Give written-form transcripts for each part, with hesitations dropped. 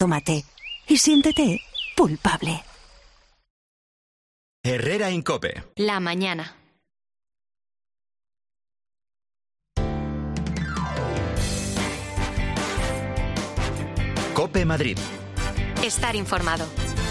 Tómate y siéntete culpable. Herrera en COPE. La mañana. COPE Madrid. Estar informado.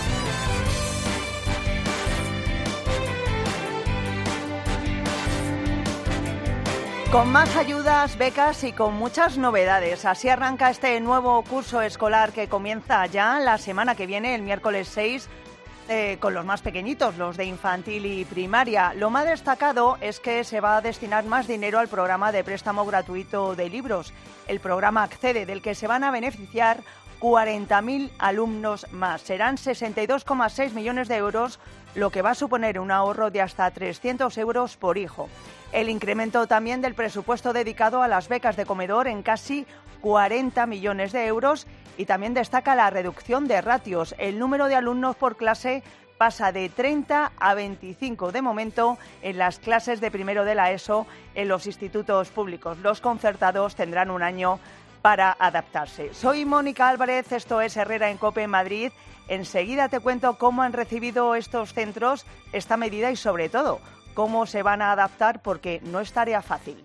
Con más ayudas, becas y con muchas novedades. Así arranca este nuevo curso escolar que comienza ya la semana que viene, el miércoles 6, con los más pequeñitos, los de infantil y primaria. Lo más destacado es que se va a destinar más dinero al programa de préstamo gratuito de libros, el programa Accede, del que se van a beneficiar 40.000 alumnos más. Serán 62,6 millones de euros, lo que va a suponer un ahorro de hasta 300 euros por hijo. El incremento también del presupuesto dedicado a las becas de comedor en casi 40 millones de euros, y también destaca la reducción de ratios. El número de alumnos por clase pasa de 30 a 25 de momento en las clases de primero de la ESO en los institutos públicos. Los concertados tendrán un año para adaptarse. Soy Mónica Álvarez, esto es Herrera en COPE Madrid. Enseguida te cuento cómo han recibido estos centros esta medida y, sobre todo, cómo se van a adaptar, porque no es tarea fácil.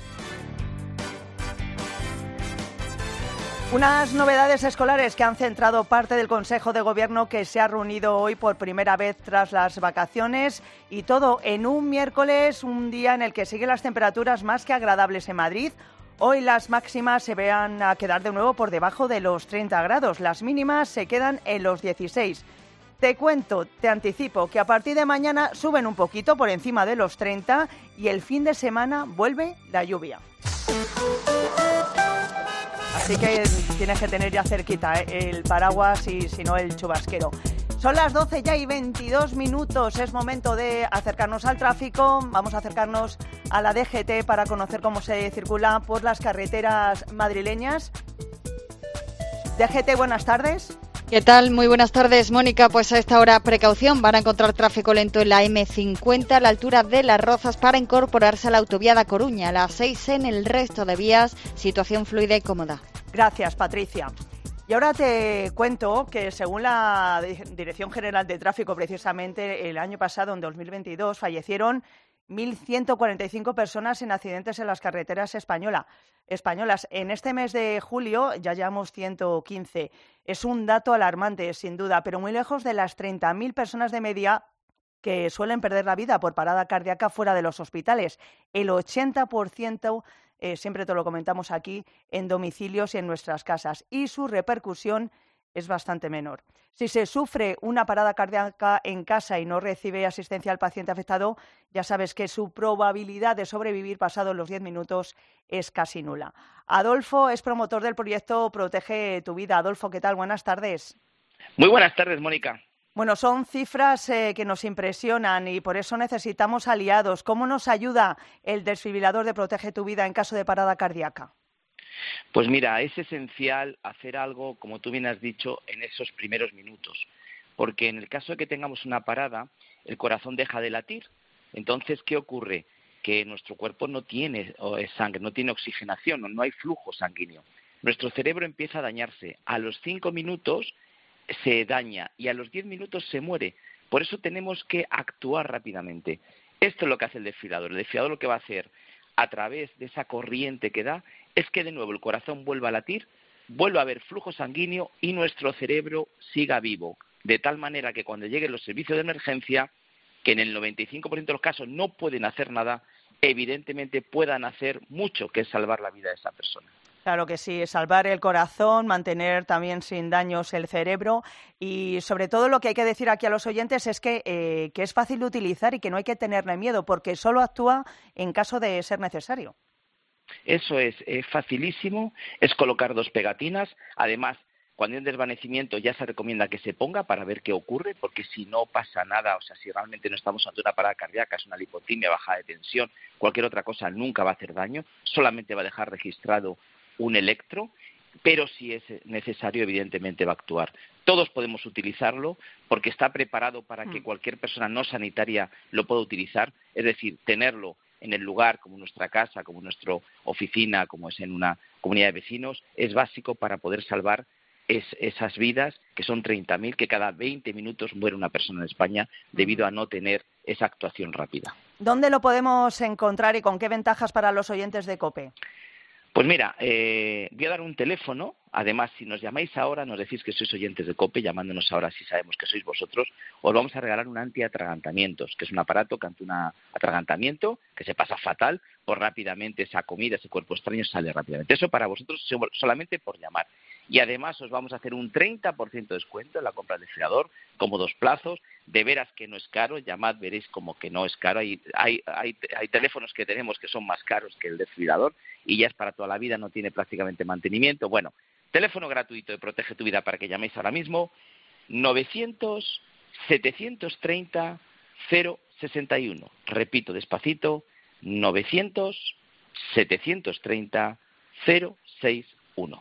Unas novedades escolares que han centrado parte del Consejo de Gobierno, que se ha reunido hoy por primera vez tras las vacaciones, y todo en un miércoles, un día en el que siguen las temperaturas más que agradables en Madrid. Hoy las máximas se van a quedar de nuevo por debajo de los 30 grados, las mínimas se quedan en los 16. Te cuento, te anticipo que a partir de mañana suben un poquito por encima de los 30 y el fin de semana vuelve la lluvia. Así que tienes que tener ya cerquita el paraguas y si no el chubasquero. Son las 12 ya y 22 minutos, es momento de acercarnos al tráfico. Vamos a acercarnos a la DGT para conocer cómo se circula por las carreteras madrileñas. DGT, buenas tardes. ¿Qué tal? Muy buenas tardes, Mónica. Pues a esta hora, precaución, van a encontrar tráfico lento en la M50 a la altura de Las Rozas para incorporarse a la autovía da Coruña. A las 6 en el resto de vías, situación fluida y cómoda. Gracias, Patricia. Y ahora te cuento que, según la Dirección General de Tráfico, precisamente el año pasado, en 2022, fallecieron 1.145 personas en accidentes en las carreteras españolas. En este mes de julio ya llevamos 115. Es un dato alarmante, sin duda, pero muy lejos de las 30.000 personas de media que suelen perder la vida por parada cardíaca fuera de los hospitales. El 80%, siempre te lo comentamos aquí, en domicilios y en nuestras casas. Y su repercusión es bastante menor. Si se sufre una parada cardíaca en casa y no recibe asistencia al paciente afectado, ya sabes que su probabilidad de sobrevivir pasados los 10 minutos es casi nula. Adolfo es promotor del proyecto Protege tu Vida. Adolfo, ¿qué tal? Buenas tardes. Muy buenas tardes, Mónica. Bueno, son cifras que nos impresionan y por eso necesitamos aliados. ¿Cómo nos ayuda el desfibrilador de Protege tu Vida en caso de parada cardíaca? Pues mira, es esencial hacer algo, como tú bien has dicho, en esos primeros minutos, porque en el caso de que tengamos una parada, el corazón deja de latir. Entonces, ¿qué ocurre? Que nuestro cuerpo no tiene sangre, no tiene oxigenación, no hay flujo sanguíneo. Nuestro cerebro empieza a dañarse. A los 5 minutos se daña y a los 10 minutos se muere. Por eso tenemos que actuar rápidamente. Esto es lo que hace el desfibrilador. El desfibrilador lo que va a hacer, a través de esa corriente que da, es que de nuevo el corazón vuelva a latir, vuelva a haber flujo sanguíneo y nuestro cerebro siga vivo, de tal manera que cuando lleguen los servicios de emergencia, que en el 95% de los casos no pueden hacer nada, evidentemente puedan hacer mucho, que es salvar la vida de esa persona. Claro que sí, salvar el corazón, mantener también sin daños el cerebro y, sobre todo, lo que hay que decir aquí a los oyentes es que es fácil de utilizar y que no hay que tenerle miedo porque solo actúa en caso de ser necesario. Eso es facilísimo, es colocar 2 pegatinas. Además, cuando hay un desvanecimiento ya se recomienda que se ponga para ver qué ocurre, porque si no pasa nada, o sea, si realmente no estamos ante una parada cardíaca, es una lipotimia, bajada de tensión, cualquier otra cosa nunca va a hacer daño, solamente va a dejar registrado un electro, pero si es necesario, evidentemente va a actuar. Todos podemos utilizarlo porque está preparado para que cualquier persona no sanitaria lo pueda utilizar, es decir, tenerlo en el lugar, como nuestra casa, como nuestra oficina, como es en una comunidad de vecinos, es básico para poder salvar esas vidas, que son 30.000, que cada 20 minutos muere una persona en España debido a no tener esa actuación rápida. ¿Dónde lo podemos encontrar y con qué ventajas para los oyentes de COPE? Pues mira, voy a dar un teléfono. Además, si nos llamáis ahora, nos decís que sois oyentes de COPE, llamándonos ahora si sabemos que sois vosotros, os vamos a regalar un antiatragantamientos, que es un aparato que ante un atragantamiento, que se pasa fatal, pues rápidamente esa comida, ese cuerpo extraño sale rápidamente. Eso para vosotros solamente por llamar. Y además os vamos a hacer un 30% de descuento en la compra del desfibrilador, como 2 plazos. De veras que no es caro, llamad, veréis como que no es caro. Hay teléfonos que tenemos que son más caros que el desfibrilador y ya es para toda la vida, no tiene prácticamente mantenimiento. Bueno, teléfono gratuito de Protege tu Vida para que llaméis ahora mismo, 900-730-061. Repito despacito, 900-730-061.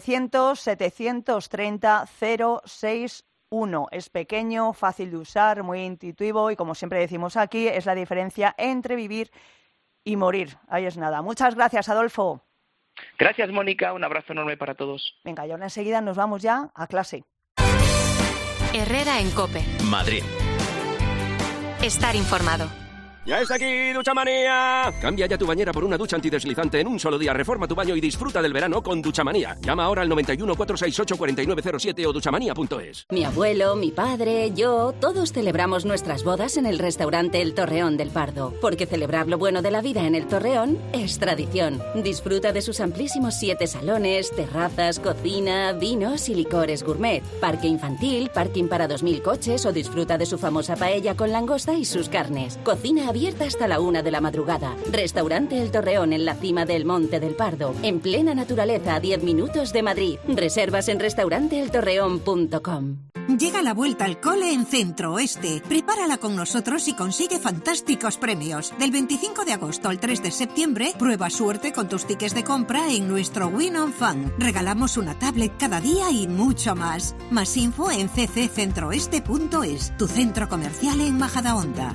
900-730-061. Es pequeño, fácil de usar, muy intuitivo y, como siempre decimos aquí, es la diferencia entre vivir y morir. Ahí es nada. Muchas gracias, Adolfo. Gracias, Mónica. Un abrazo enorme para todos. Venga, y ahora enseguida nos vamos ya a clase. Herrera en COPE. Madrid. Estar informado. ¡Ya está aquí, Duchamanía! Cambia ya tu bañera por una ducha antideslizante en un solo día. Reforma tu baño y disfruta del verano con Duchamanía. Llama ahora al 91 468 4907 o duchamanía.es. Mi abuelo, mi padre, yo, todos celebramos nuestras bodas en el restaurante El Torreón del Pardo. Porque celebrar lo bueno de la vida en El Torreón es tradición. Disfruta de sus amplísimos 7 salones, terrazas, cocina, vinos y licores gourmet. Parque infantil, parking para 2.000 coches o disfruta de su famosa paella con langosta y sus carnes. Cocina abierta hasta la 1 de la madrugada. Restaurante El Torreón en la cima del Monte del Pardo. En plena naturaleza a 10 minutos de Madrid. Reservas en restauranteeltorreón.com. Llega la vuelta al cole en Centro Oeste. Prepárala con nosotros y consigue fantásticos premios. Del 25 de agosto al 3 de septiembre, prueba suerte con tus tickets de compra en nuestro Win on Fun. Regalamos una tablet cada día y mucho más. Más info en cccentroeste.es, tu centro comercial en Majadahonda.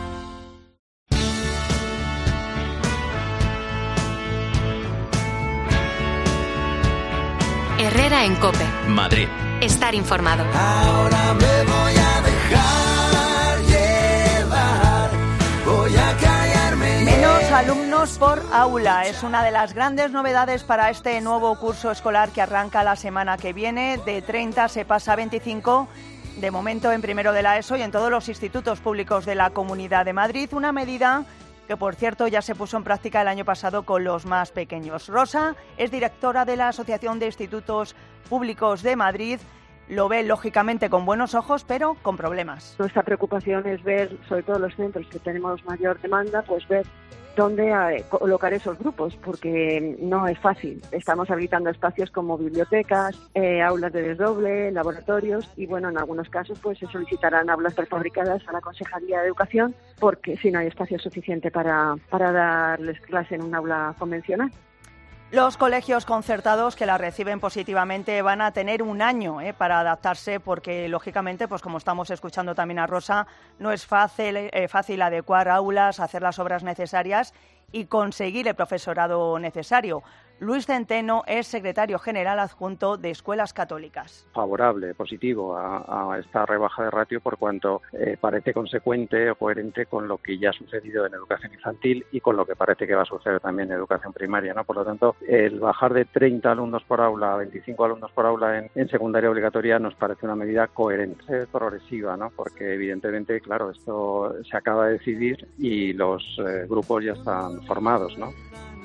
Herrera en COPE. Madrid. Estar informado. Ahora me voy a dejar llevar, voy a callarme. Menos alumnos por aula es una de las grandes novedades para este nuevo curso escolar que arranca la semana que viene. De 30 se pasa a 25, de momento en primero de la ESO y en todos los institutos públicos de la Comunidad de Madrid. Una medida que, por cierto, ya se puso en práctica el año pasado con los más pequeños. Rosa es directora de la Asociación de Institutos Públicos de Madrid. Lo ve, lógicamente, con buenos ojos, pero con problemas. Nuestra preocupación es ver, sobre todo los centros que tenemos mayor demanda, pues ver dónde colocar esos grupos, porque no es fácil. Estamos habilitando espacios como bibliotecas, aulas de desdoble, laboratorios y, bueno, en algunos casos pues se solicitarán aulas prefabricadas a la Consejería de Educación, porque si no hay espacio suficiente para darles clase en un aula convencional. Los colegios concertados que la reciben positivamente van a tener un año para adaptarse porque, lógicamente, pues como estamos escuchando también a Rosa, no es fácil adecuar aulas, hacer las obras necesarias y conseguir el profesorado necesario. Luis Centeno es secretario general adjunto de Escuelas Católicas. Favorable, positivo a esta rebaja de ratio por cuanto parece consecuente o coherente con lo que ya ha sucedido en educación infantil y con lo que parece que va a suceder también en educación primaria, ¿no? Por lo tanto, el bajar de 30 alumnos por aula a 25 alumnos por aula en secundaria obligatoria nos parece una medida coherente, progresiva, ¿no? Porque evidentemente, claro, esto se acaba de decidir y los grupos ya están formados, ¿no?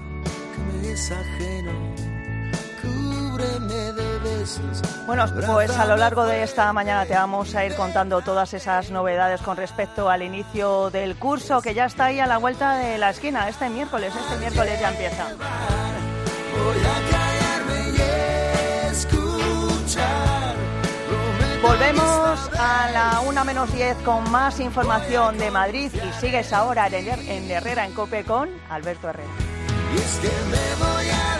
Bueno, pues a lo largo de esta mañana te vamos a ir contando todas esas novedades con respecto al inicio del curso, que ya está ahí a la vuelta de la esquina. Este miércoles ya empieza. Volvemos a la 1:10 con más información de Madrid y sigues ahora en Herrera en COPE con Alberto Herrera. Y es que me voy a